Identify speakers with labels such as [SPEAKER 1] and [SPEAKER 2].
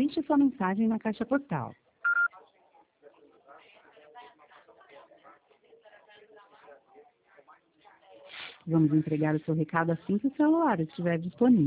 [SPEAKER 1] deixe sua mensagem na caixa postal. Vamos entregar o seu recado assim que o celular estiver disponível.